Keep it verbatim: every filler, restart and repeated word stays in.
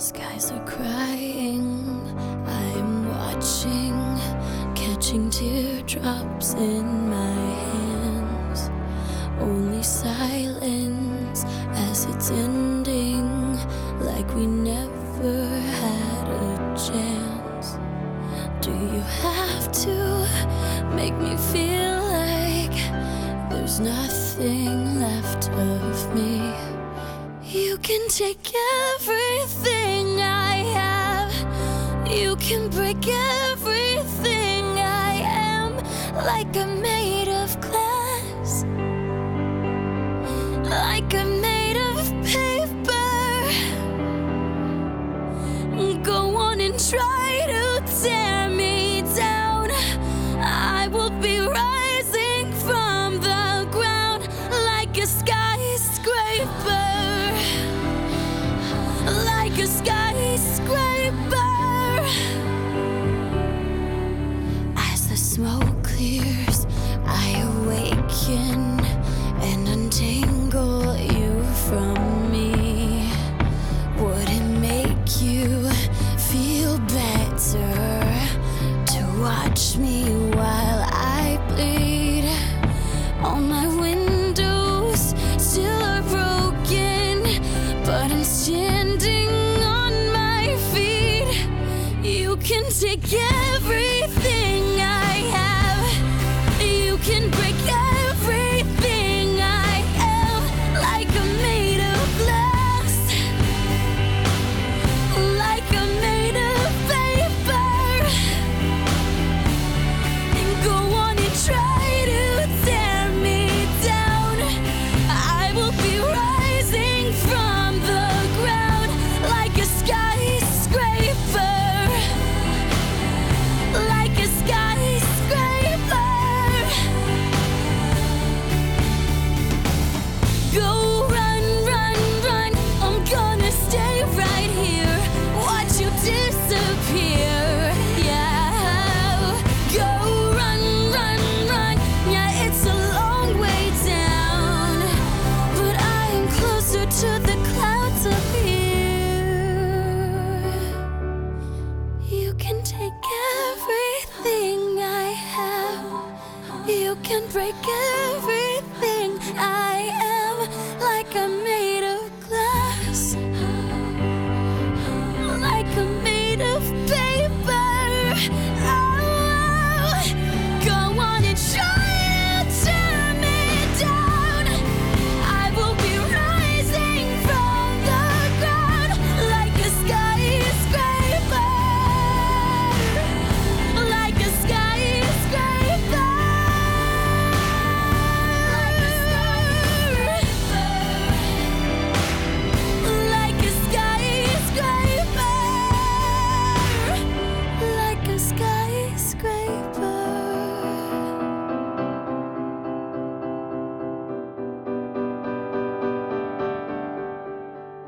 Skies are crying, I'm watching, catching teardrops in my hands. Only silence as it's ending, like we never had a chance. Do you have to make me feel like there's nothing left of me? You can take everything I have, you can break everything I am, like I'm made of glass, like I'm made of paper. Go on and try to tear me down, I will be rising from the ground like a skyscraper. Like a skyscraper. As the smoke clears, I awaken and untangle you from me. Would it make you feel better to watch me while I bleed? All my windows still are broken, but I'm standing on my feet. You can take everything I have, you can break everything I am, like I'm made of glass, like I'm made of paper. And go on and try to tear me down, I will be rising from the ground like a skyscraper, like a skyscraper. Go run, run, run, I'm gonna stay right here, watch you disappear. Yeah, go run, run, run, yeah, it's a long way down, but I am closer to the clouds up here. You can take everything I have, you can break everything I am, like I'm made